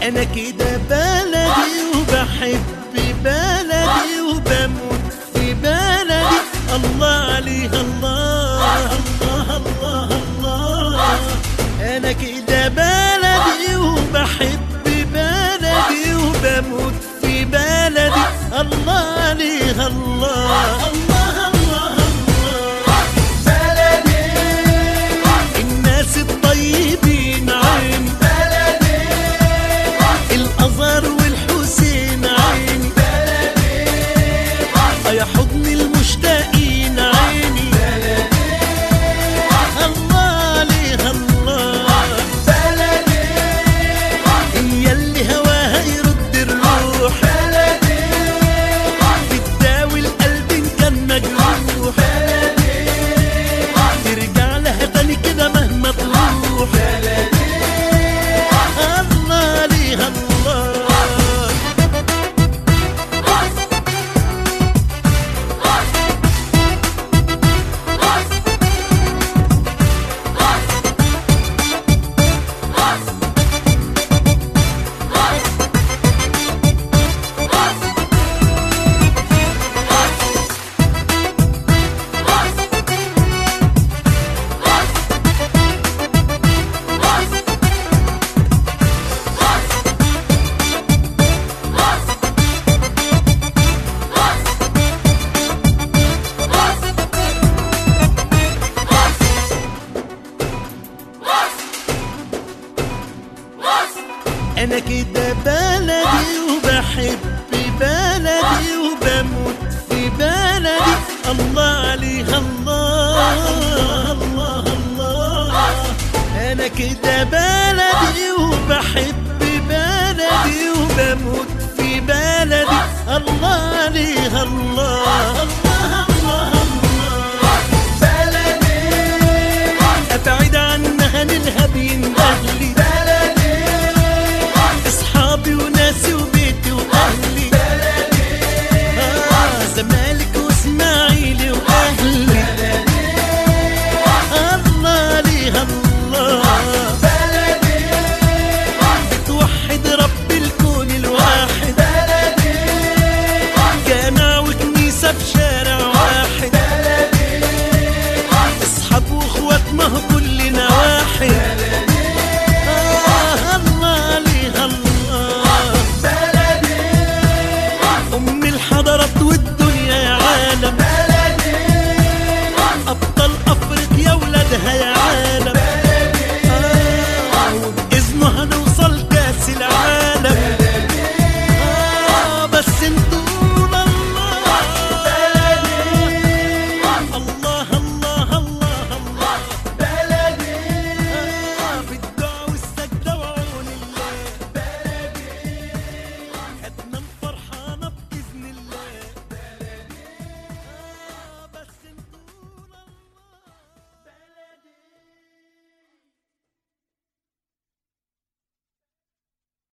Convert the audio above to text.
انا كده بلدي وبحب بلدي وبموت في بلدي. الله عليها الله الله الله الله. انا كده بلدي وبحب بلدي وبموت في بلدي. الله عليها الله الله الله الله. بلدي الناس الطيبين عيني، بلدي الازهر والحسين عيني، بلدي يا حضن المشتاقين عيني، بلدي الله عليها الله. بلدي هي اللي هواها يرد الروح، بلدي بتداوي القلب ان كان مجروح، بلدي ترجع لها تاني كده مهما تروح، بلدي الله عليها الله. أنا كده بلدي وبحب بلدي وبموت في بلدي. الله عليها الله الله الله. أنا كده بلدي وبحب بلدي وبموت في بلدي. الله عليها الله.